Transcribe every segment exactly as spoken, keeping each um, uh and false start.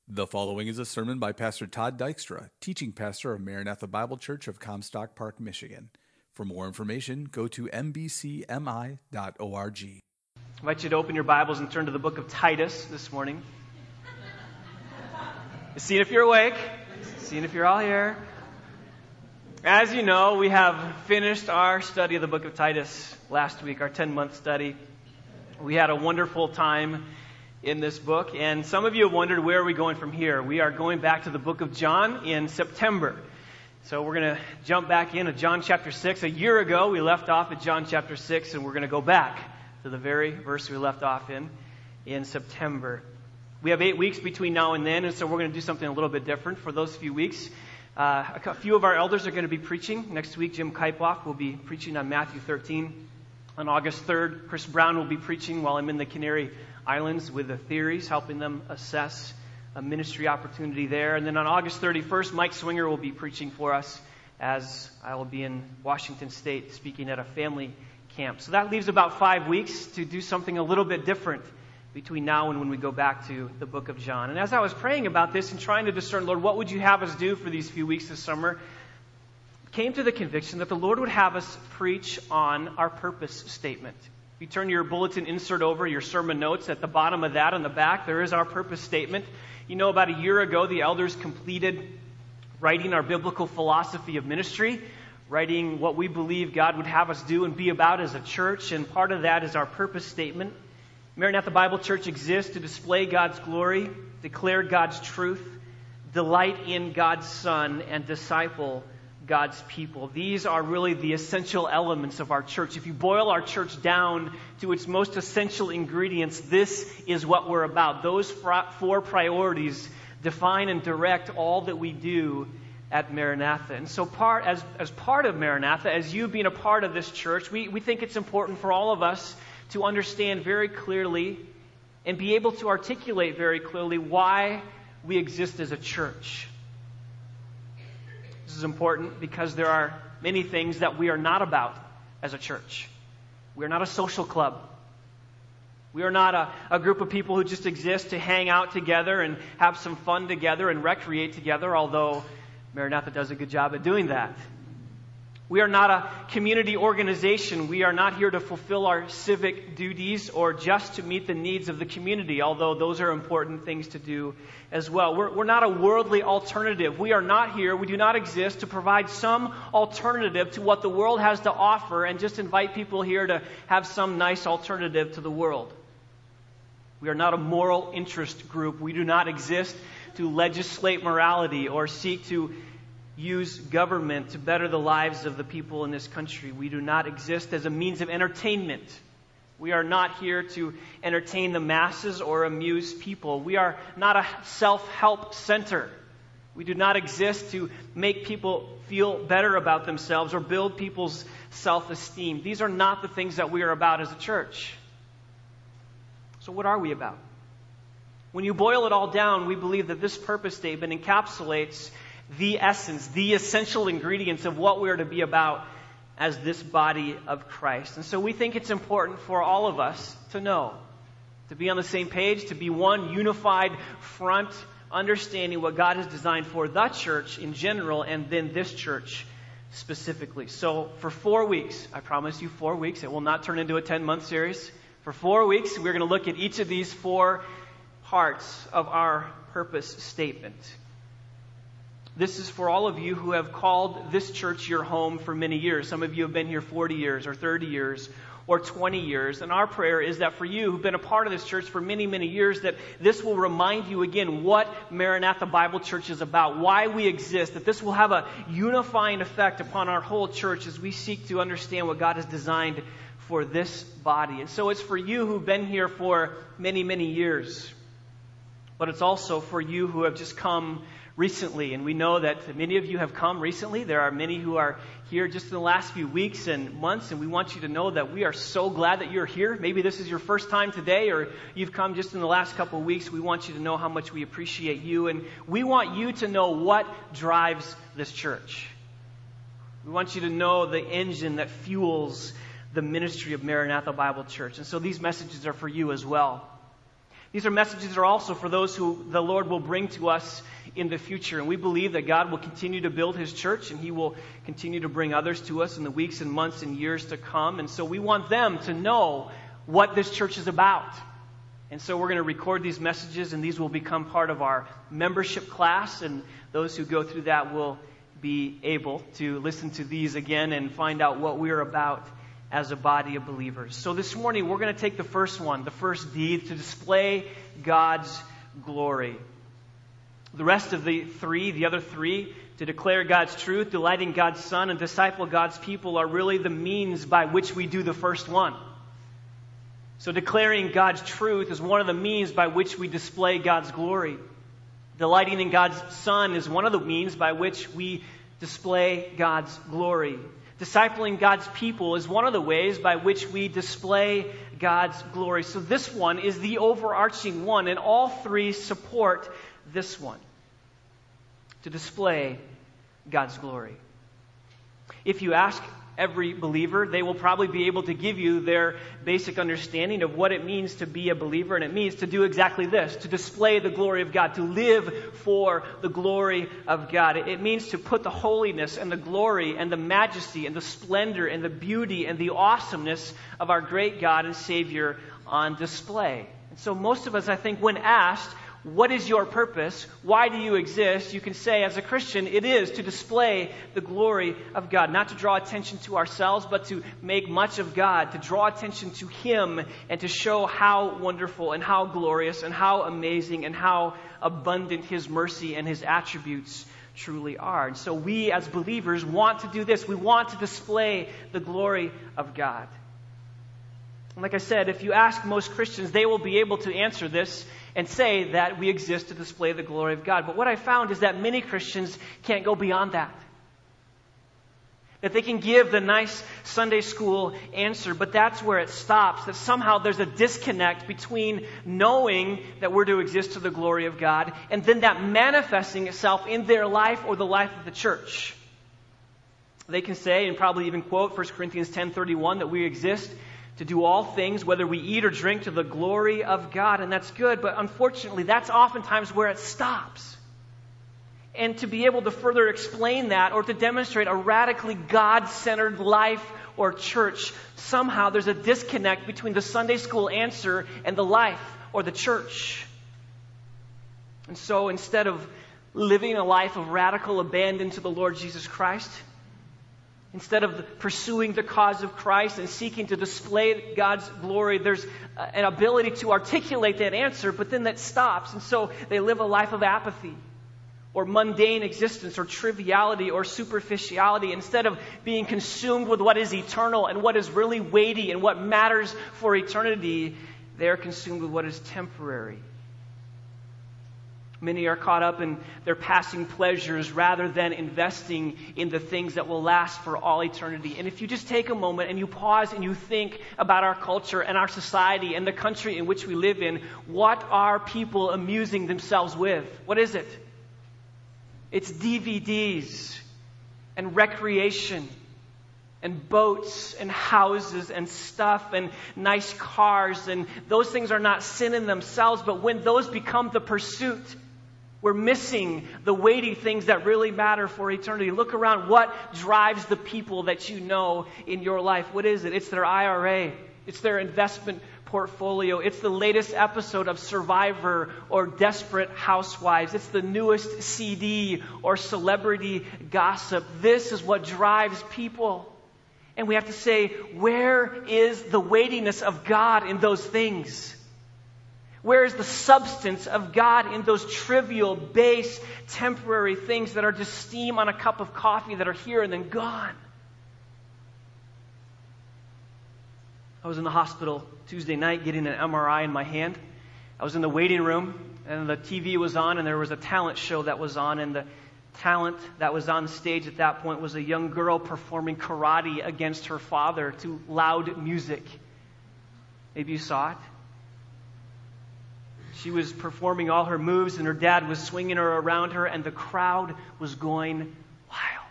The following is a sermon by Pastor Todd Dykstra, teaching pastor of Maranatha Bible Church of Comstock Park, Michigan. For more information, go to m b c m i dot org. I invite you to open your Bibles and turn to the book of Titus this morning. Seeing if you're awake, seeing if you're all here. As you know, we have finished our study of the book of Titus last week, our ten-month study. We had a wonderful time in this book, and some of you have wondered, where are we going from here? We are going back to the book of John in September. So we're going to jump back into John chapter six. A year ago, we left off at John chapter six, and we're going to go back to the very verse we left off in, in September. We have eight weeks between now and then, and so we're going to do something a little bit different for those few weeks. Uh, a few of our elders are going to be preaching. Next week, Jim Kaipoff will be preaching on Matthew thirteen. On August third, Chris Brown will be preaching while I'm in the Canary Islands with the Theories, helping them assess a ministry opportunity there. And then on August thirty-first, Mike Swinger will be preaching for us as I will be in Washington State speaking at a family camp. So that leaves about five weeks to do something a little bit different between now and when we go back to the book of John. And as I was praying about this and trying to discern, Lord, what would you have us do for these few weeks this summer, came to the conviction that the Lord would have us preach on our purpose statement. If you turn your bulletin insert over, your sermon notes, at the bottom of that on the back, there is our purpose statement. You know, about a year ago, the elders completed writing our biblical philosophy of ministry, writing what we believe God would have us do and be about as a church, and part of that is our purpose statement. Maranatha Bible Church exists to display God's glory, declare God's truth, delight in God's Son, and disciple God's people. These are really the essential elements of our church. If you boil our church down to its most essential ingredients, this is what we're about. Those four priorities define and direct all that we do at Maranatha. And so part as, as part of Maranatha, as you being a part of this church, we, we think it's important for all of us to understand very clearly and be able to articulate very clearly why we exist as a church. This is important because there are many things that we are not about as a church. We are not a social club. We are not a, a group of people who just exist to hang out together and have some fun together and recreate together, although Maranatha does a good job at doing that. We are not a community organization. We are not here to fulfill our civic duties or just to meet the needs of the community, although those are important things to do as well. We're, we're not a worldly alternative. We are not here, we do not exist to provide some alternative to what the world has to offer and just invite people here to have some nice alternative to the world. We are not a moral interest group. We do not exist to legislate morality or seek to use government to better the lives of the people in this country. We do not exist as a means of entertainment. We are not here to entertain the masses or amuse people. We are not a self-help center. We do not exist to make people feel better about themselves or build people's self-esteem. These are not the things that we are about as a church. So what are we about? When you boil it all down, we believe that this purpose statement encapsulates the essence, the essential ingredients of what we are to be about as this body of Christ. And so we think it's important for all of us to know, to be on the same page, to be one unified front, understanding what God has designed for the church in general and then this church specifically. So for four weeks, I promise you four weeks, it will not turn into a ten-month series. For four weeks, we're going to look at each of these four parts of our purpose statement. This is for all of you who have called this church your home for many years. Some of you have been here forty years or thirty years or twenty years. And our prayer is that for you who've been a part of this church for many, many years, that this will remind you again what Maranatha Bible Church is about, why we exist, that this will have a unifying effect upon our whole church as we seek to understand what God has designed for this body. And so it's for you who've been here for many, many years. But it's also for you who have just come recently, and we know that many of you have come recently. There are many who are here just in the last few weeks and months, and we want you to know that we are so glad that you're here. Maybe this is your first time today, or you've come just in the last couple of weeks. We want you to know how much we appreciate you, and we want you to know what drives this church. We want you to know the engine that fuels the ministry of Maranatha Bible Church, and so these messages are for you as well. These are messages that are also for those who the Lord will bring to us in the future. And we believe that God will continue to build His church, and He will continue to bring others to us in the weeks and months and years to come. And so we want them to know what this church is about. And so we're going to record these messages, and these will become part of our membership class. And those who go through that will be able to listen to these again and find out what we're about as a body of believers. So this morning, we're going to take the first one, the first deed, to display God's glory. The rest of the three, the other three, to declare God's truth, delighting God's Son, and disciple God's people, are really the means by which we do the first one. So declaring God's truth is one of the means by which we display God's glory. Delighting in God's Son is one of the means by which we display God's glory. Discipling God's people is one of the ways by which we display God's glory. So this one is the overarching one, and all three support this one, to display God's glory. If you ask every believer, they will probably be able to give you their basic understanding of what it means to be a believer, and it means to do exactly this, to display the glory of God, to live for the glory of God. It means to put the holiness and the glory and the majesty and the splendor and the beauty and the awesomeness of our great God and Savior on display. And so most of us, I think, when asked, what is your purpose? Why do you exist? You can say, as a Christian, it is to display the glory of God. Not to draw attention to ourselves, but to make much of God, to draw attention to Him, and to show how wonderful and how glorious and how amazing and how abundant His mercy and His attributes truly are. And so we, as believers, want to do this. We want to display the glory of God. And like I said, if you ask most Christians, they will be able to answer this and say that we exist to display the glory of God. But what I found is that many Christians can't go beyond that. That they can give the nice Sunday school answer, but that's where it stops. That somehow there's a disconnect between knowing that we're to exist to the glory of God and then that manifesting itself in their life or the life of the church. They can say, and probably even quote First Corinthians ten thirty-one, that we exist to do all things, whether we eat or drink, to the glory of God. And that's good, but unfortunately, that's oftentimes where it stops. And to be able to further explain that or to demonstrate a radically God-centered life or church, somehow there's a disconnect between the Sunday school answer and the life or the church. And so instead of living a life of radical abandon to the Lord Jesus Christ, instead of pursuing the cause of Christ and seeking to display God's glory, there's an ability to articulate that answer, but then that stops. And so they live a life of apathy or mundane existence or triviality or superficiality. Instead of being consumed with what is eternal and what is really weighty and what matters for eternity, they are consumed with what is temporary. Many are caught up in their passing pleasures rather than investing in the things that will last for all eternity. And if you just take a moment and you pause and you think about our culture and our society and the country in which we live in, what are people amusing themselves with? What is it? It's D V Ds and recreation and boats and houses and stuff and nice cars. And those things are not sin in themselves, but when those become the pursuit, we're missing the weighty things that really matter for eternity. Look around. What drives the people that you know in your life? What is it? It's their I R A. It's their investment portfolio. It's the latest episode of Survivor or Desperate Housewives. It's the newest C D or celebrity gossip. This is what drives people. And we have to say, where is the weightiness of God in those things? Where is the substance of God in those trivial, base, temporary things that are just steam on a cup of coffee that are here and then gone? I was in the hospital Tuesday night getting an M R I in my hand. I was in the waiting room and the T V was on and there was a talent show that was on, and the talent that was on stage at that point was a young girl performing karate against her father to loud music. Maybe you saw it. She was performing all her moves and her dad was swinging her around her and the crowd was going wild.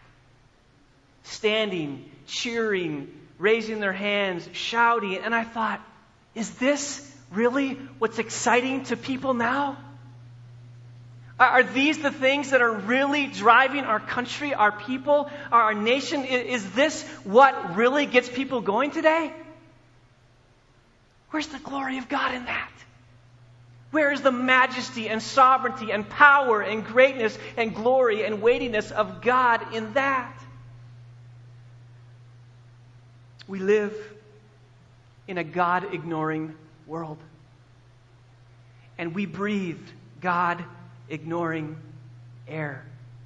Standing, cheering, raising their hands, shouting. And I thought, is this really what's exciting to people now? Are these the things that are really driving our country, our people, our nation? Is this what really gets people going today? Where's the glory of God in that? Where is the majesty and sovereignty and power and greatness and glory and weightiness of God in that? We live in a God-ignoring world. And we breathe God-ignoring air.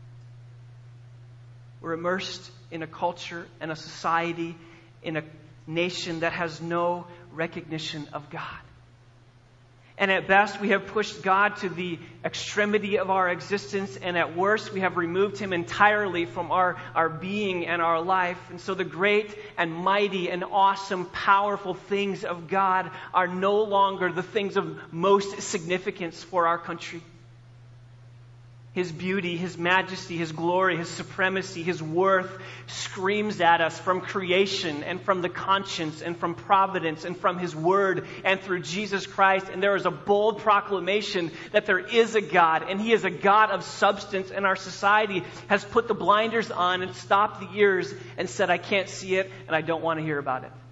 We're immersed in a culture and a society, in a nation that has no recognition of God. And at best, we have pushed God to the extremity of our existence, and at worst, we have removed Him entirely from our, our being and our life. And so the great and mighty and awesome, powerful things of God are no longer the things of most significance for our country. His beauty, His majesty, His glory, His supremacy, His worth screams at us from creation and from the conscience and from providence and from His word and through Jesus Christ. And there is a bold proclamation that there is a God, and He is a God of substance, and our society has put the blinders on and stopped the ears and said, I can't see it and I don't want to hear about it.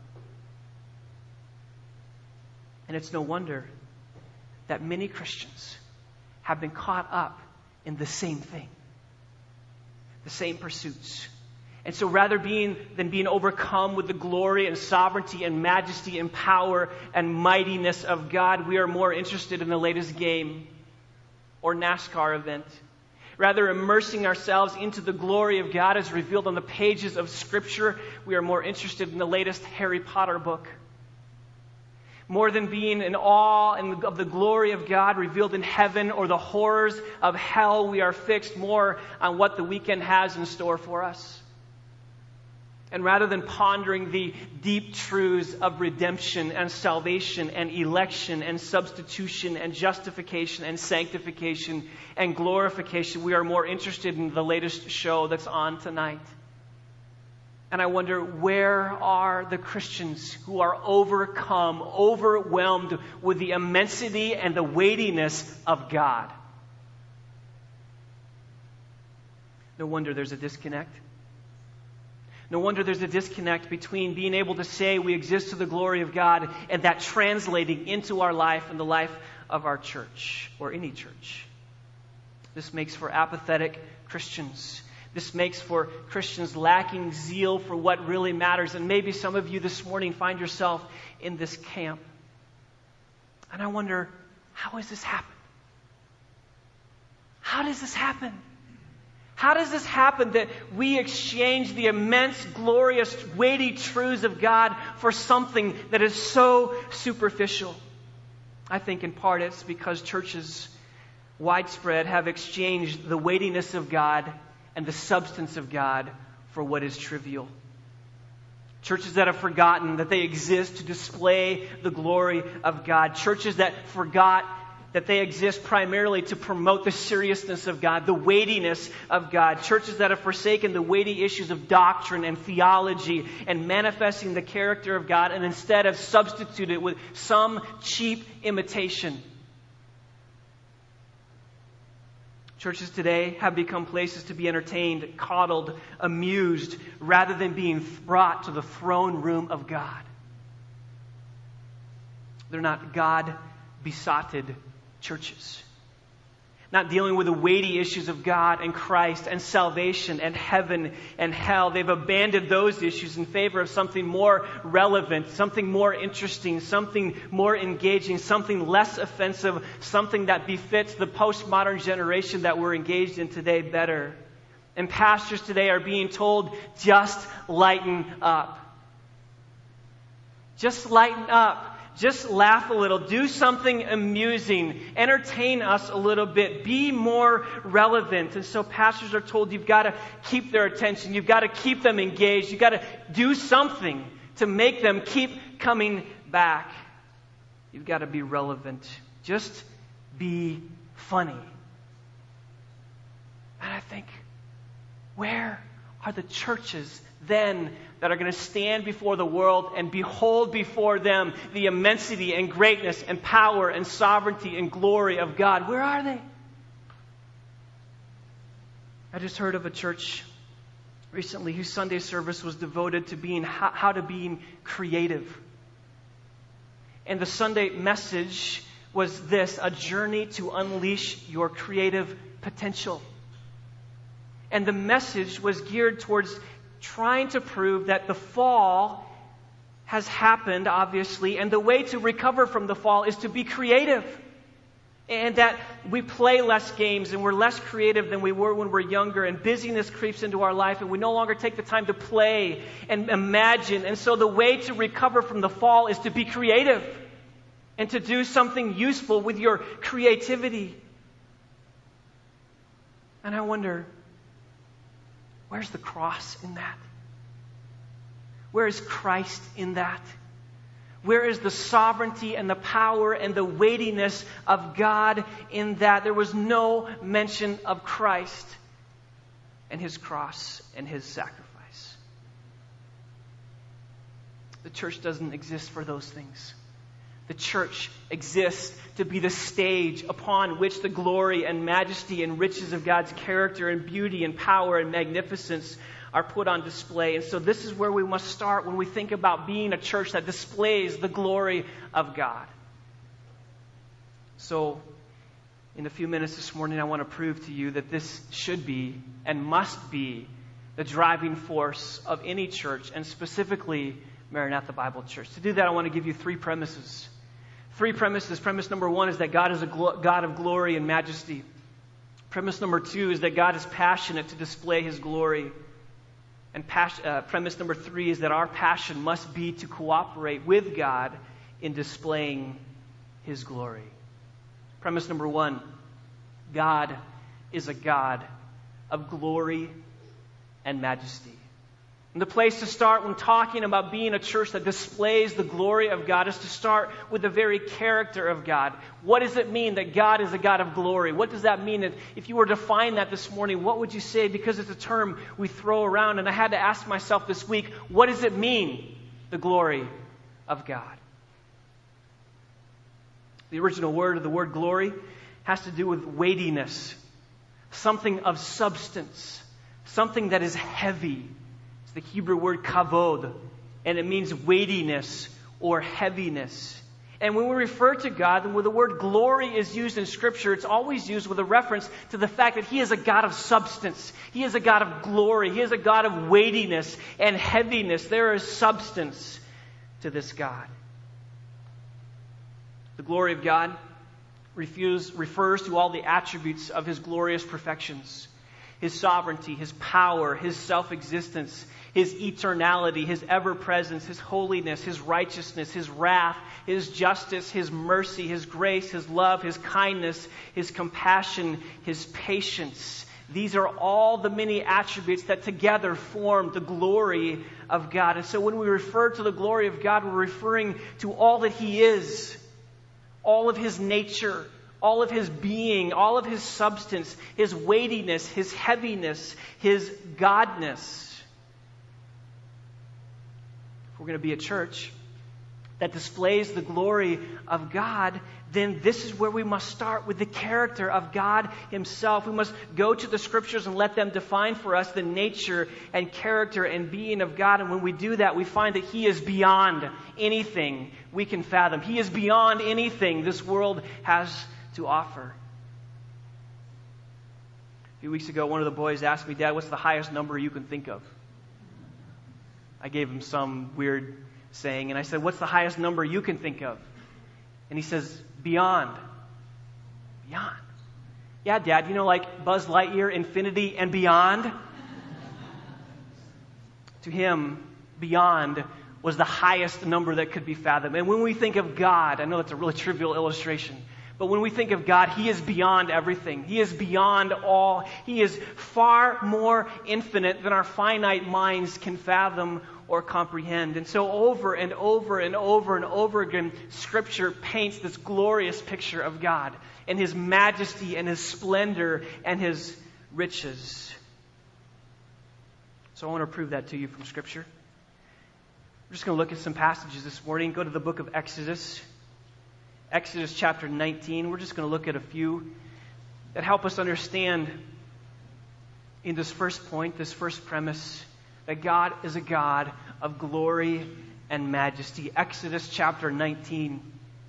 And it's no wonder that many Christians have been caught up in the same thing, the same pursuits. And so rather being, than being overcome with the glory and sovereignty and majesty and power and mightiness of God, we are more interested in the latest game or NASCAR event. Rather immersing ourselves into the glory of God as revealed on the pages of Scripture, we are more interested in the latest Harry Potter book. More than being in awe of the glory of God revealed in heaven or the horrors of hell, we are fixed more on what the weekend has in store for us. And rather than pondering the deep truths of redemption and salvation and election and substitution and justification and sanctification and glorification, we are more interested in the latest show that's on tonight. And I wonder, where are the Christians who are overcome, overwhelmed with the immensity and the weightiness of God? No wonder there's a disconnect. No wonder there's a disconnect between being able to say we exist to the glory of God and that translating into our life and the life of our church or any church. This makes for apathetic Christians. This makes for Christians lacking zeal for what really matters. And maybe some of you this morning find yourself in this camp. And I wonder, how has this happened? How does this happen? How does this happen that we exchange the immense, glorious, weighty truths of God for something that is so superficial? I think in part it's because churches widespread have exchanged the weightiness of God and the substance of God for what is trivial. Churches that have forgotten that they exist to display the glory of God. Churches that forgot that they exist primarily to promote the seriousness of God, the weightiness of God. Churches that have forsaken the weighty issues of doctrine and theology and manifesting the character of God, and instead have substituted it with some cheap imitation. Churches today have become places to be entertained, coddled, amused, rather than being brought to the throne room of God. They're not God-besotted churches. Not dealing with the weighty issues of God and Christ and salvation and heaven and hell. They've abandoned those issues in favor of something more relevant, something more interesting, something more engaging, something less offensive, something that befits the postmodern generation that we're engaged in today better. And pastors today are being told, just lighten up. Just lighten up. Just laugh a little. Do something amusing. Entertain us a little bit. Be more relevant. And so pastors are told you've got to keep their attention. You've got to keep them engaged. You've got to do something to make them keep coming back. You've got to be relevant. Just be funny. And I think, where are the churches then that are going to stand before the world and behold before them the immensity and greatness and power and sovereignty and glory of God. Where are they? I just heard of a church recently whose Sunday service was devoted to being how, how to being creative. And the Sunday message was this: a journey to unleash your creative potential. And the message was geared towards trying to prove that the fall has happened, obviously, and the way to recover from the fall is to be creative. And that we play less games and we're less creative than we were when we're younger, and busyness creeps into our life and we no longer take the time to play and imagine. And so the way to recover from the fall is to be creative and to do something useful with your creativity. And I wonder, where's the cross in that? Where is Christ in that? Where is the sovereignty and the power and the weightiness of God in that? There was no mention of Christ and His cross and His sacrifice. The church doesn't exist for those things. The church exists to be the stage upon which the glory and majesty and riches of God's character and beauty and power and magnificence are put on display. And so this is where we must start when we think about being a church that displays the glory of God. So in a few minutes this morning, I want to prove to you that this should be and must be the driving force of any church, and specifically Maranatha Bible Church. To do that, I want to give you three premises. Three premises. Premise number one is that God is a glo- God of glory and majesty. Premise number two is that God is passionate to display His glory. And pas- uh, premise number three is that our passion must be to cooperate with God in displaying His glory. Premise number one, God is a God of glory and majesty. And the place to start when talking about being a church that displays the glory of God is to start with the very character of God. What does it mean that God is a God of glory? What does that mean? If you were to define that this morning, what would you say? Because it's a term we throw around, and I had to ask myself this week, what does it mean, the glory of God? The original word of the word glory has to do with weightiness, something of substance, something that is heavy. The Hebrew word kavod, and it means weightiness or heaviness. And when we refer to God, and when the word glory is used in Scripture, it's always used with a reference to the fact that He is a God of substance. He is a God of glory. He is a God of weightiness and heaviness. There is substance to this God. The glory of God refuse, refers to all the attributes of His glorious perfections. His sovereignty, His power, His self-existence, His eternality, His ever-presence, His holiness, His righteousness, His wrath, His justice, His mercy, His grace, His love, His kindness, His compassion, His patience. These are all the many attributes that together form the glory of God. And so when we refer to the glory of God, we're referring to all that He is, all of His nature, all of His being, all of His substance, His weightiness, His heaviness, His godness. If we're going to be a church that displays the glory of God, then this is where we must start, with the character of God Himself. We must go to the Scriptures and let them define for us the nature and character and being of God. And when we do that, we find that He is beyond anything we can fathom. He is beyond anything this world has to offer. A few weeks ago, one of the boys asked me, "Dad, what's the highest number you can think of?" I gave him some weird saying, and I said, "What's the highest number you can think of?" And he says, "Beyond." Beyond. "Yeah, Dad, you know, like Buzz Lightyear, infinity and beyond?" To him, beyond was the highest number that could be fathomed. And when we think of God, I know that's a really trivial illustration, but when we think of God, He is beyond everything. He is beyond all. He is far more infinite than our finite minds can fathom or comprehend. And so over and over and over and over again, Scripture paints this glorious picture of God and His majesty and His splendor and His riches. So I want to prove that to you from Scripture. We're just going to look at some passages this morning. Go to the book of Exodus. Exodus chapter nineteen. We're just going to look at a few that help us understand in this first point, this first premise, that God is a God of glory and majesty. Exodus chapter nineteen.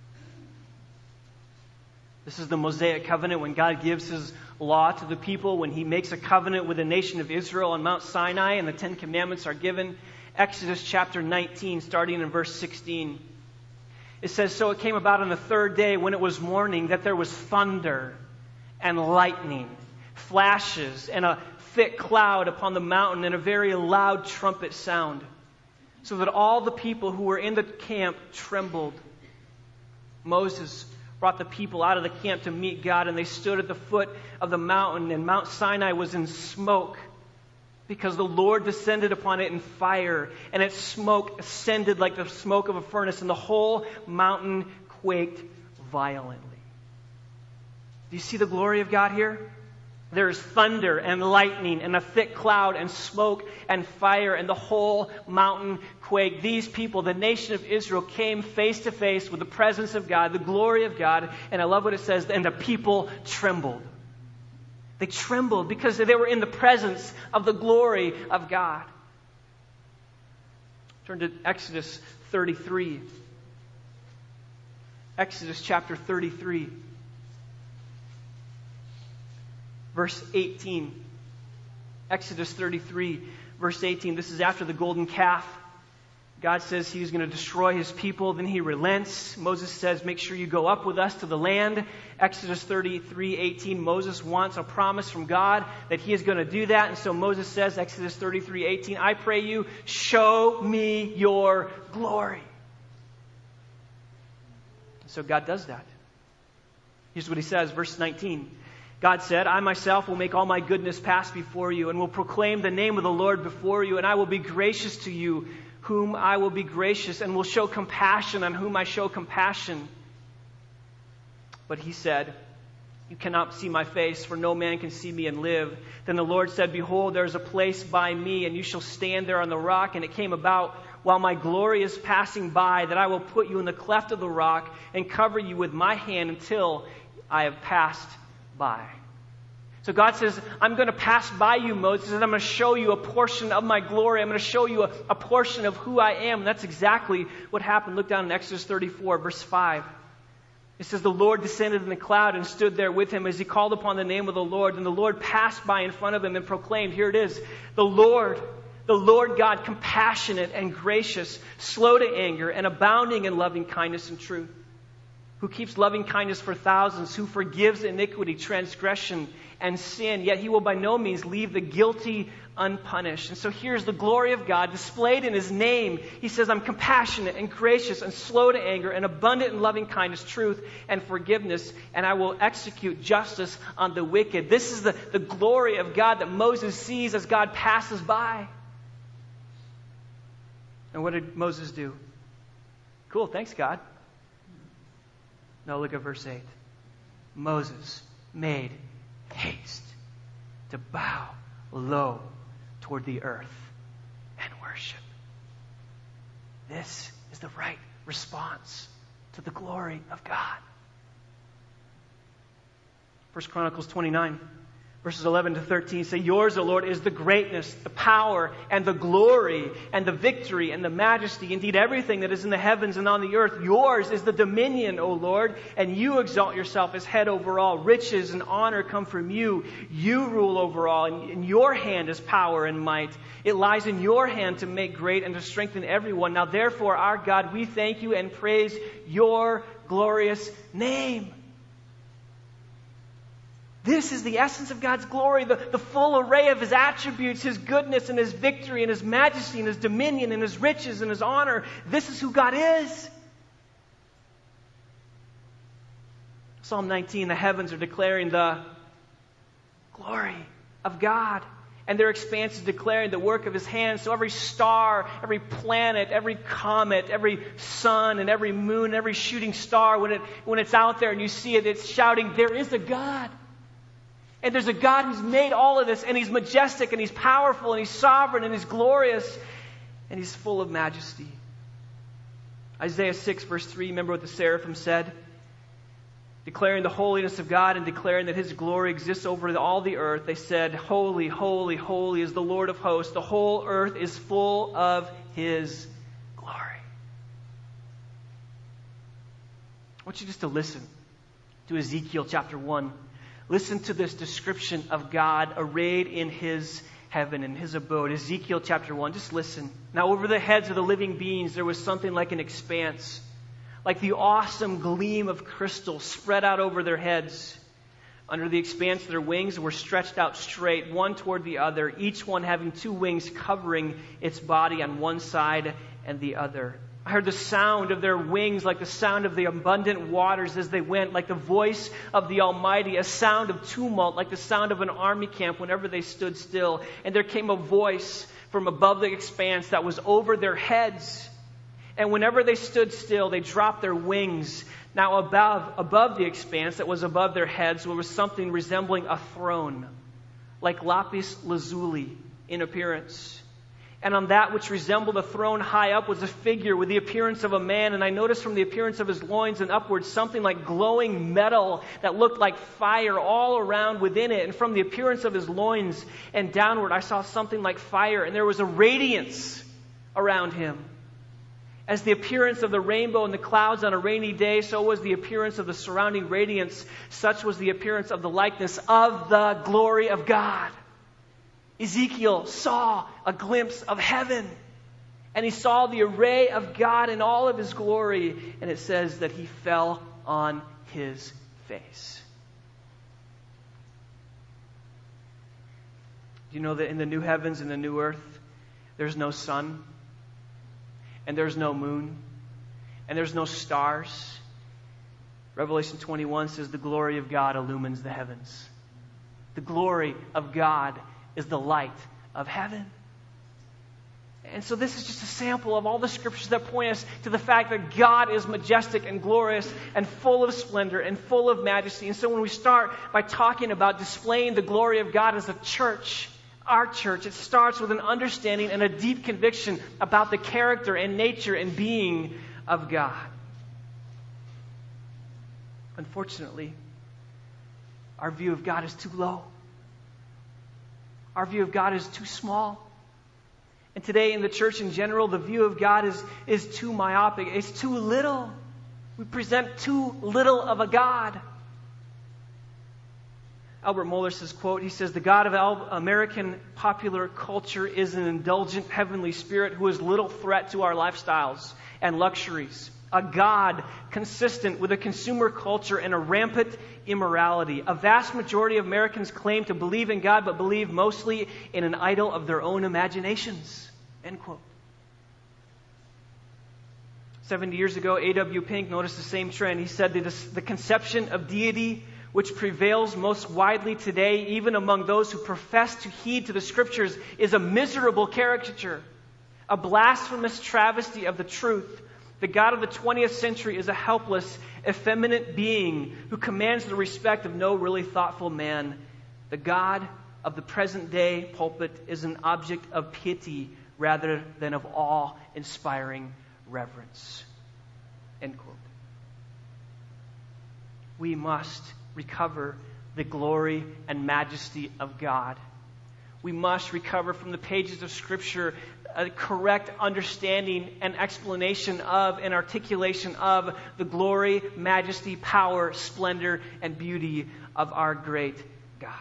This is the Mosaic covenant, when God gives His law to the people, when He makes a covenant with the nation of Israel on Mount Sinai and the Ten Commandments are given. Exodus chapter nineteen, starting in verse sixteen. It says, "So it came about on the third day, when it was morning, that there was thunder and lightning, flashes, and a thick cloud upon the mountain, and a very loud trumpet sound, so that all the people who were in the camp trembled. Moses brought the people out of the camp to meet God, and they stood at the foot of the mountain, and Mount Sinai was in smoke, because the Lord descended upon it in fire, and its smoke ascended like the smoke of a furnace, and the whole mountain quaked violently." Do you see the glory of God here? There's thunder and lightning and a thick cloud and smoke and fire, and the whole mountain quaked. These people, the nation of Israel, came face to face with the presence of God, the glory of God, and I love what it says, and the people trembled. They trembled because they were in the presence of the glory of God. Turn to Exodus thirty-three. Exodus chapter thirty-three. Verse eighteen. Exodus thirty-three, verse eighteen. This is after the golden calf. God says He's going to destroy His people. Then He relents. Moses says, "Make sure you go up with us to the land." Exodus thirty-three, eighteen. Moses wants a promise from God that He is going to do that. And so Moses says, Exodus thirty-three, eighteen, "I pray you, show me your glory." So God does that. Here's what He says, verse nineteen. God said, "I myself will make all my goodness pass before you, and will proclaim the name of the Lord before you, and I will be gracious to you, whom I will be gracious, and will show compassion on whom I show compassion." But He said, "You cannot see my face, for no man can see me and live." Then the Lord said, "Behold, there is a place by me, and you shall stand there on the rock. And it came about, while my glory is passing by, that I will put you in the cleft of the rock, and cover you with my hand until I have passed by." So God says, "I'm going to pass by you, Moses, and I'm going to show you a portion of my glory. I'm going to show you a, a portion of who I am." And that's exactly what happened. Look down in Exodus thirty-four, verse five. It says, "The Lord descended in the cloud and stood there with him as he called upon the name of the Lord. And the Lord passed by in front of him and proclaimed," here it is, "The Lord, the Lord God, compassionate and gracious, slow to anger, and abounding in loving kindness and truth, who keeps loving kindness for thousands, who forgives iniquity, transgression, and sin, yet He will by no means leave the guilty unpunished." And so here's the glory of God displayed in His name. He says, "I'm compassionate and gracious and slow to anger and abundant in loving kindness, truth, and forgiveness, and I will execute justice on the wicked." This is the, the glory of God that Moses sees as God passes by. And what did Moses do? Cool, thanks, God. Now look at verse eight. "Moses made haste to bow low toward the earth and worship." This is the right response to the glory of God. First Chronicles twenty-nine, verses eleven to thirteen say, "Yours, O Lord, is the greatness, the power, and the glory, and the victory, and the majesty. Indeed, everything that is in the heavens and on the earth. Yours is the dominion, O Lord, and you exalt yourself as head over all. Riches and honor come from you. You rule over all, and in your hand is power and might. It lies in your hand to make great and to strengthen everyone. Now therefore, our God, we thank you and praise your glorious name." This is the essence of God's glory, the, the full array of His attributes, His goodness and His victory and His majesty and His dominion and His riches and His honor. This is who God is. Psalm nineteen, the heavens are declaring the glory of God, and their expanse is declaring the work of His hands. So every star, every planet, every comet, every sun and every moon, every shooting star, when it when it's out there and you see it, it's shouting, "There is a God." And there's a God who's made all of this, and He's majestic, and He's powerful, and He's sovereign, and He's glorious, and He's full of majesty. Isaiah six, verse three, remember what the seraphim said? Declaring the holiness of God and declaring that His glory exists over all the earth, they said, "Holy, holy, holy is the Lord of hosts. The whole earth is full of His glory." I want you just to listen to Ezekiel chapter one. Listen to this description of God arrayed in His heaven, in His abode. Ezekiel chapter one, just listen. Now over the heads of the living beings there was something like an expanse, like the awesome gleam of crystal spread out over their heads. Under the expanse their wings were stretched out straight, one toward the other, each one having two wings covering its body on one side and the other. I heard the sound of their wings like the sound of the abundant waters as they went, like the voice of the Almighty, a sound of tumult, like the sound of an army camp whenever they stood still. And there came a voice from above the expanse that was over their heads. And whenever they stood still, they dropped their wings. Now above, above the expanse that was above their heads, there was something resembling a throne, like lapis lazuli in appearance. And on that which resembled a throne high up was a figure with the appearance of a man. And I noticed from the appearance of his loins and upwards something like glowing metal that looked like fire all around within it. And from the appearance of his loins and downward, I saw something like fire. And there was a radiance around him. As the appearance of the rainbow in the clouds on a rainy day, so was the appearance of the surrounding radiance. Such was the appearance of the likeness of the glory of God. Ezekiel saw a glimpse of heaven, and he saw the array of God in all of His glory, and it says that he fell on his face. Do you know that in the new heavens and the new earth, there's no sun, and there's no moon, and there's no stars? Revelation twenty-one says the glory of God illumines the heavens. The glory of God is the light of heaven. And so this is just a sample of all the scriptures that point us to the fact that God is majestic and glorious and full of splendor and full of majesty. And so when we start by talking about displaying the glory of God as a church, our church, it starts with an understanding and a deep conviction about the character and nature and being of God. Unfortunately, our view of God is too low. Our view of God is too small. And today in the church in general, the view of God is, is too myopic. It's too little. We present too little of a God. Albert Mohler says, quote, he says, "The God of American popular culture is an indulgent heavenly spirit who is little threat to our lifestyles and luxuries. A God consistent with a consumer culture and a rampant immorality. A vast majority of Americans claim to believe in God, but believe mostly in an idol of their own imaginations." End quote. Seventy years ago, A W Pink noticed the same trend. He said that this, the conception of deity which prevails most widely today, even among those who profess to heed to the Scriptures, is a miserable caricature, a blasphemous travesty of the truth. The God of the twentieth century is a helpless, effeminate being who commands the respect of no really thoughtful man. The God of the present day pulpit is an object of pity rather than of awe-inspiring reverence. End quote. We must recover the glory and majesty of God. We must recover from the pages of Scripture a correct understanding and explanation of and articulation of the glory, majesty, power, splendor, and beauty of our great God.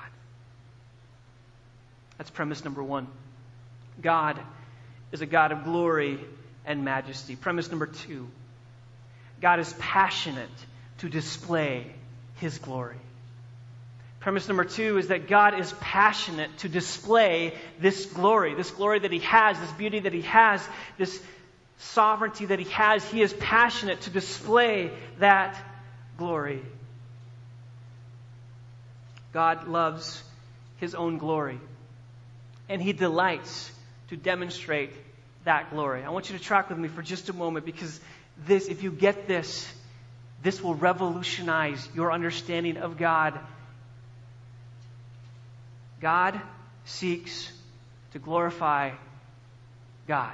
That's premise number one. God is a God of glory and majesty. Premise number two. God is passionate to display His glory. Premise number two is that God is passionate to display this glory, this glory that He has, this beauty that He has, this sovereignty that He has. He is passionate to display that glory. God loves His own glory, and He delights to demonstrate that glory. I want you to track with me for just a moment, because this, if you get this, this will revolutionize your understanding of God God seeks to glorify God.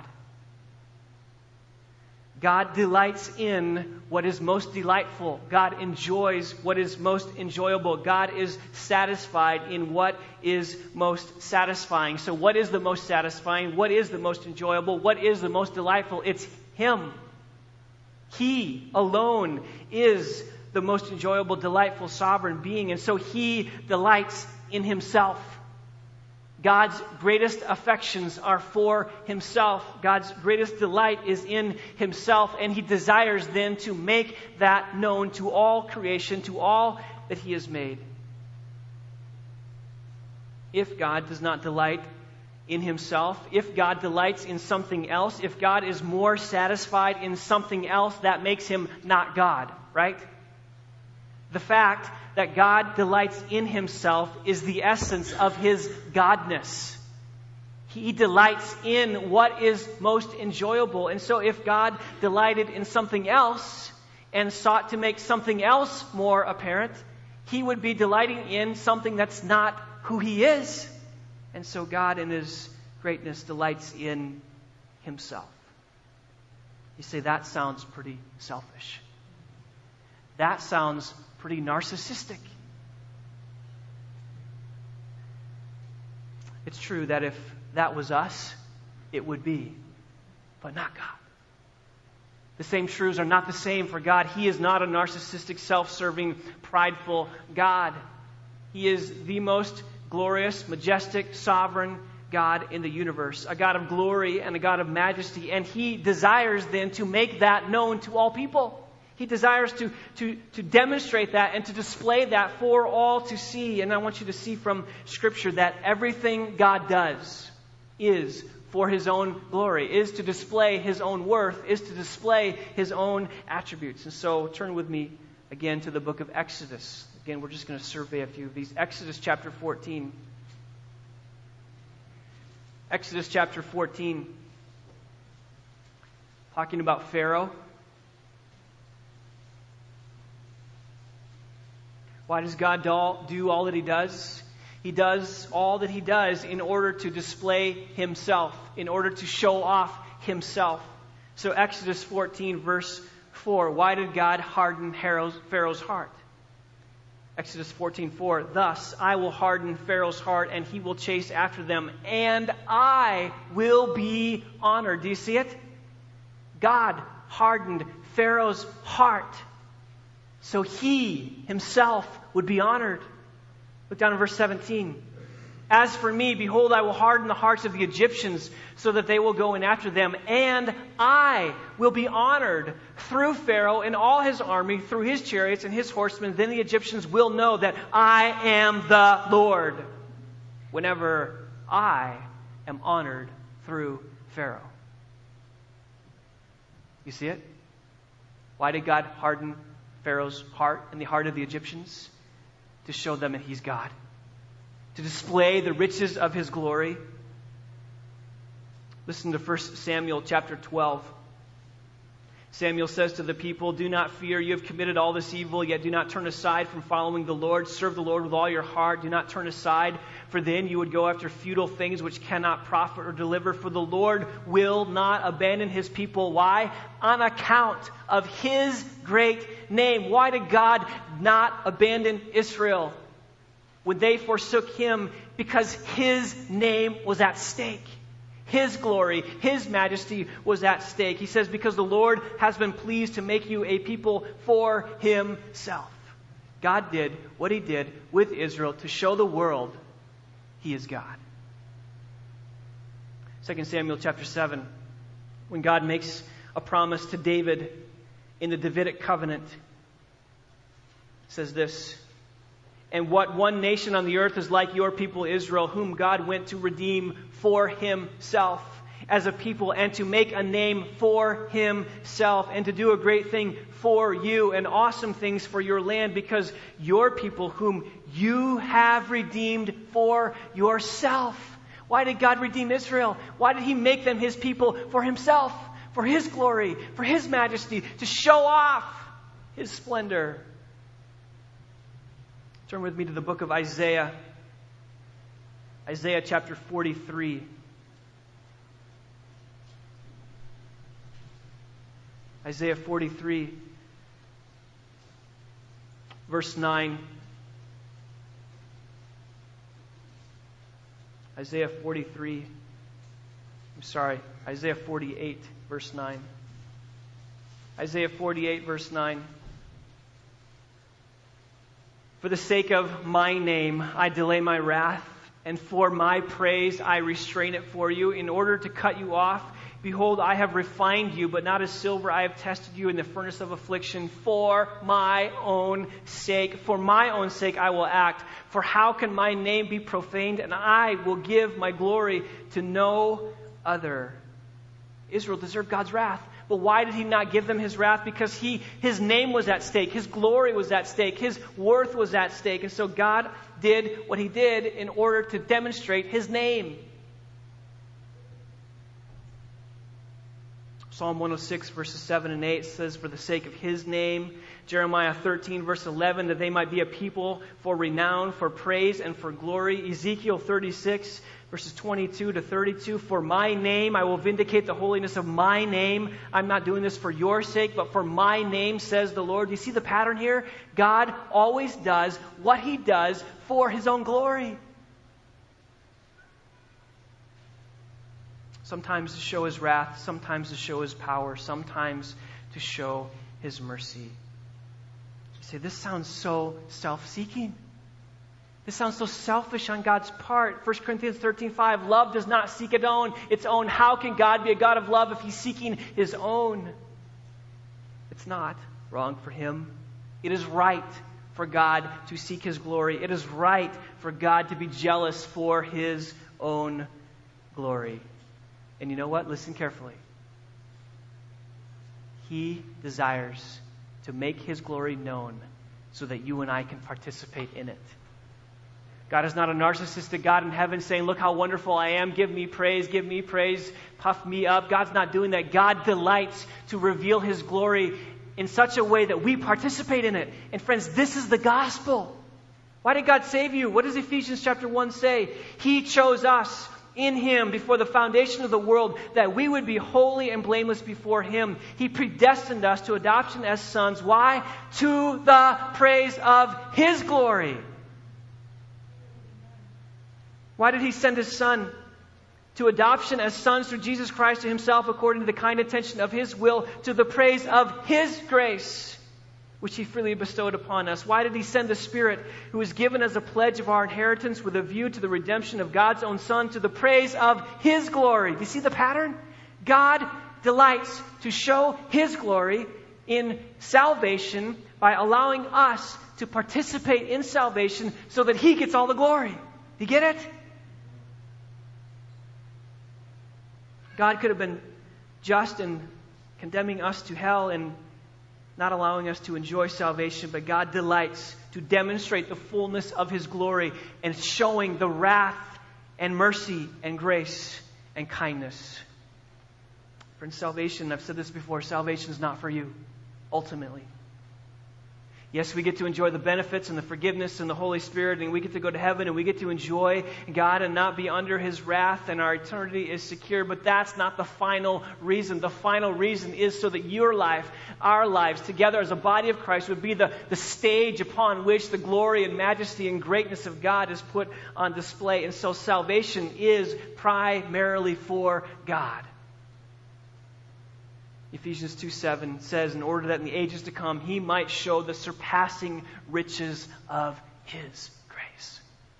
God delights in what is most delightful. God enjoys what is most enjoyable. God is satisfied in what is most satisfying. So what is the most satisfying? What is the most enjoyable? What is the most delightful? It's Him. He alone is the most enjoyable, delightful, sovereign being. And so He delights in Himself. God's greatest affections are for Himself. God's greatest delight is in Himself, and He desires then to make that known to all creation, to all that He has made. If God does not delight in Himself, if God delights in something else, if God is more satisfied in something else, that makes Him not God, right? The fact that God delights in Himself is the essence of His godness. He delights in what is most enjoyable. And so if God delighted in something else and sought to make something else more apparent, He would be delighting in something that's not who He is. And so God in His greatness delights in Himself. You say, that sounds pretty selfish. That sounds pretty narcissistic. It's true that if that was us, it would be, but not God. The same truths are not the same for God. He is not a narcissistic, self-serving, prideful God. He is the most glorious, majestic, sovereign God in the universe, a God of glory and a God of majesty, and He desires then to make that known to all people. He desires to, to, to demonstrate that and to display that for all to see. And I want you to see from Scripture that everything God does is for His own glory, is to display His own worth, is to display His own attributes. And so turn with me again to the book of Exodus. Again, we're just going to survey a few of these. Exodus chapter fourteen. Exodus chapter fourteen. Talking about Pharaoh. Why does God do all that He does? He does all that He does in order to display Himself, in order to show off Himself. So Exodus fourteen verse four, why did God harden Pharaoh's heart? Exodus fourteen four, thus I will harden Pharaoh's heart and he will chase after them, and I will be honored. Do you see it? God hardened Pharaoh's heart so He Himself would be honored. Look down in verse seventeen. As for me, behold, I will harden the hearts of the Egyptians so that they will go in after them, and I will be honored through Pharaoh and all his army, through his chariots and his horsemen. Then the Egyptians will know that I am the Lord, whenever I am honored through Pharaoh. You see it? Why did God harden Pharaoh's heart and the heart of the Egyptians? To show them that He's God. To display the riches of His glory. Listen to First Samuel chapter twelve. Samuel says to the people, do not fear, you have committed all this evil, yet do not turn aside from following the Lord. Serve the Lord with all your heart. Do not turn aside, for then you would go after futile things which cannot profit or deliver. For the Lord will not abandon His people. Why? On account of His great name. Why did God not abandon Israel when they forsook Him? Because His name was at stake. His glory, His majesty was at stake. He says, because the Lord has been pleased to make you a people for Himself. God did what He did with Israel to show the world He is God. Second Samuel chapter seven, when God makes a promise to David in the Davidic covenant, says this, and what one nation on the earth is like your people Israel, whom God went to redeem for Himself as a people, and to make a name for Himself, and to do a great thing for you, and awesome things for your land, because your people whom you have redeemed for yourself. Why did God redeem Israel? Why did He make them His people? For Himself, for His glory, for His majesty, to show off His splendor. Turn with me to the book of Isaiah. Isaiah chapter forty-three. Isaiah forty-three, verse nine. Isaiah forty-three, I'm sorry, Isaiah forty-eight, verse nine. Isaiah forty-eight, verse nine. For the sake of my name, I delay my wrath, and for my praise, I restrain it for you, in order to cut you off. Behold, I have refined you, but not as silver. I have tested you in the furnace of affliction for my own sake. For my own sake I will act. For how can my name be profaned? And I will give my glory to no other. Israel deserved God's wrath. But why did he not give them his wrath? Because he, his name was at stake. His glory was at stake. His worth was at stake. And so God did what he did in order to demonstrate his name. Psalm one oh six, verses seven and eight says, for the sake of his name. Jeremiah thirteen, verse eleven, that they might be a people for renown, for praise, and for glory. Ezekiel thirty-six, verses twenty-two to thirty-two, for my name, I will vindicate the holiness of my name. I'm not doing this for your sake, but for my name, says the Lord. You see the pattern here? God always does what he does for his own glory. Sometimes to show his wrath, sometimes to show his power, sometimes to show his mercy. You say, this sounds so self-seeking. This sounds so selfish on God's part. First Corinthians thirteen five, love does not seek its own. Its own. How can God be a God of love if he's seeking his own? It's not wrong for him. It is right for God to seek his glory. It is right for God to be jealous for his own glory. And you know what? Listen carefully. He desires to make his glory known so that you and I can participate in it. God is not a narcissistic God in heaven saying, look how wonderful I am, give me praise, give me praise, puff me up. God's not doing that. God delights to reveal his glory in such a way that we participate in it. And friends, this is the gospel. Why did God save you? What does Ephesians chapter one say? He chose us in him before the foundation of the world, that we would be holy and blameless before him. He predestined us to adoption as sons. Why? To the praise of his glory. Why did he send his son? To adoption as sons through Jesus Christ to himself, according to the kind intention of his will, to the praise of his grace, which he freely bestowed upon us. Why did he send the Spirit, who was given as a pledge of our inheritance with a view to the redemption of God's own Son, to the praise of his glory? Do you see the pattern? God delights to show his glory in salvation by allowing us to participate in salvation so that he gets all the glory. Do you get it? God could have been just in condemning us to hell and not allowing us to enjoy salvation, but God delights to demonstrate the fullness of his glory and showing the wrath and mercy and grace and kindness. Friends, salvation, I've said this before, salvation is not for you, ultimately. Yes, we get to enjoy the benefits and the forgiveness and the Holy Spirit, and we get to go to heaven and we get to enjoy God and not be under his wrath, and our eternity is secure. But that's not the final reason. The final reason is so that your life, our lives, together as a body of Christ would be the, the stage upon which the glory and majesty and greatness of God is put on display. And so salvation is primarily for God. Ephesians two seven says, in order that in the ages to come, he might show the surpassing riches of his grace.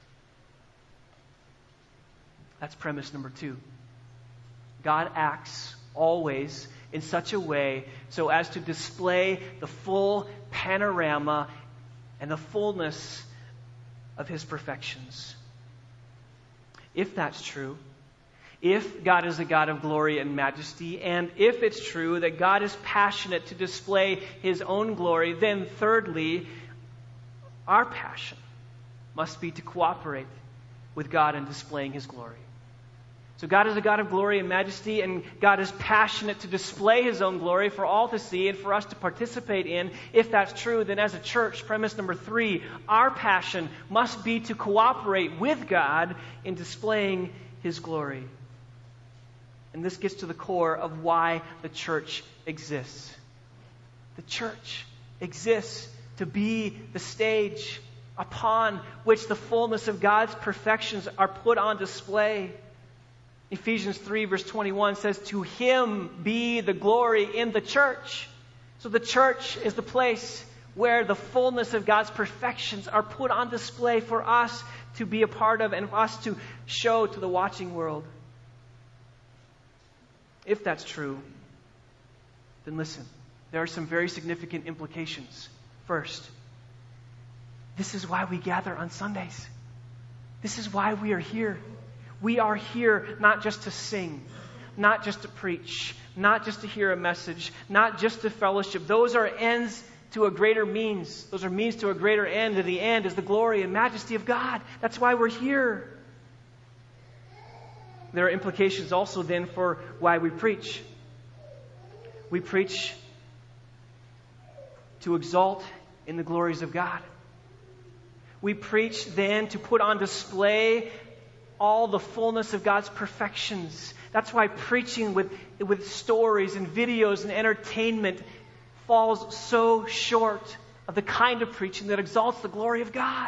That's premise number two. God acts always in such a way so as to display the full panorama and the fullness of his perfections. If that's true, if God is a God of glory and majesty, and if it's true that God is passionate to display his own glory, then thirdly, our passion must be to cooperate with God in displaying his glory. So God is a God of glory and majesty, and God is passionate to display His own glory for all to see and for us to participate in. If that's true, then as a church, premise number three, our passion must be to cooperate with God in displaying His glory. And this gets to the core of why the church exists. The church exists to be the stage upon which the fullness of God's perfections are put on display. Ephesians three verse twenty-one says, "To Him be the glory in the church." So the church is the place where the fullness of God's perfections are put on display for us to be a part of and for us to show to the watching world. If that's true, then listen, there are some very significant implications. First, this is why we gather on Sundays. This is why we are here. We are here not just to sing, not just to preach, not just to hear a message, not just to fellowship. Those are ends to a greater means. Those are means to a greater end, and the end is the glory and majesty of God. That's why we're here. There are implications also then for why we preach. We preach to exalt in the glories of God. We preach then to put on display all the fullness of God's perfections. That's why preaching with, with stories and videos and entertainment falls so short of the kind of preaching that exalts the glory of God.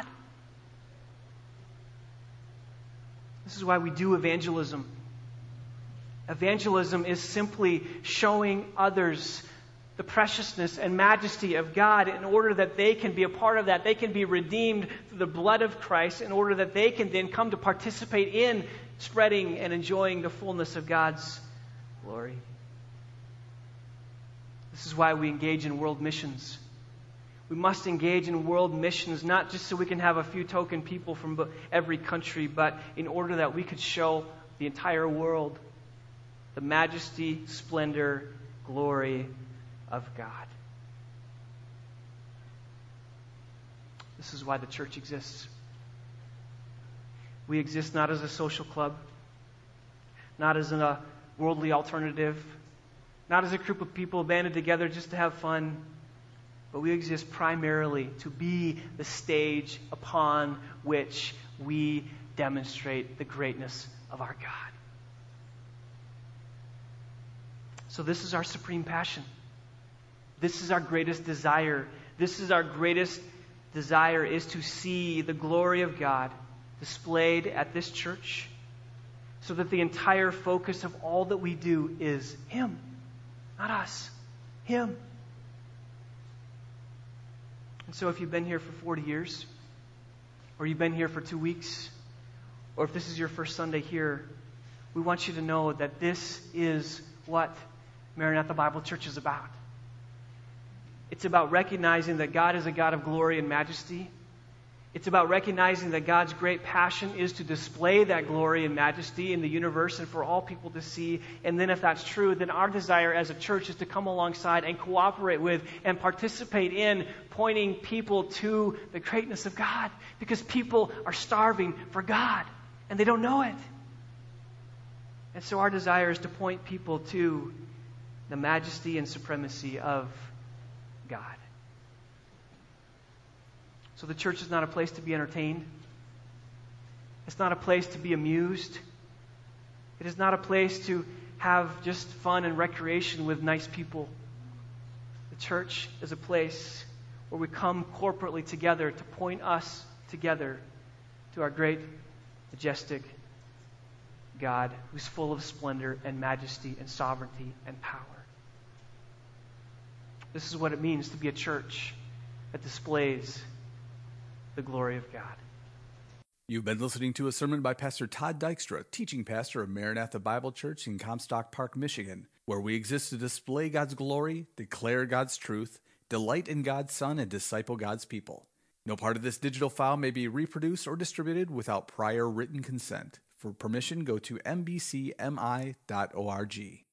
This is why we do evangelism. Evangelism is simply showing others the preciousness and majesty of God in order that they can be a part of that. They can be redeemed through the blood of Christ in order that they can then come to participate in spreading and enjoying the fullness of God's glory. This is why we engage in world missions. We must engage in world missions not just so we can have a few token people from every country, but in order that we could show the entire world the majesty, splendor, glory of God. This is why the church exists. We exist not as a social club, not as a worldly alternative, not as a group of people banded together just to have fun, but we exist primarily to be the stage upon which we demonstrate the greatness of our God. So this is our supreme passion. This is our greatest desire. This is our greatest desire is to see the glory of God displayed at this church so that the entire focus of all that we do is Him, not us, Him. And so if you've been here for forty years, or you've been here for two weeks, or if this is your first Sunday here, we want you to know that this is what Maranatha Bible Church is about. It's about recognizing that God is a God of glory and majesty. It's about recognizing that God's great passion is to display that glory and majesty in the universe and for all people to see. And then if that's true, then our desire as a church is to come alongside and cooperate with and participate in pointing people to the greatness of God. Because people are starving for God and they don't know it. And so our desire is to point people to the majesty and supremacy of God. So the church is not a place to be entertained. It's not a place to be amused. It is not a place to have just fun and recreation with nice people. The church is a place where we come corporately together to point us together to our great, majestic God who's full of splendor and majesty and sovereignty and power. This is what it means to be a church that displays the glory of God. You've been listening to a sermon by Pastor Todd Dykstra, teaching pastor of Maranatha Bible Church in Comstock Park, Michigan, where we exist to display God's glory, declare God's truth, delight in God's Son, and disciple God's people. No part of this digital file may be reproduced or distributed without prior written consent. For permission, go to m b c m i dot org.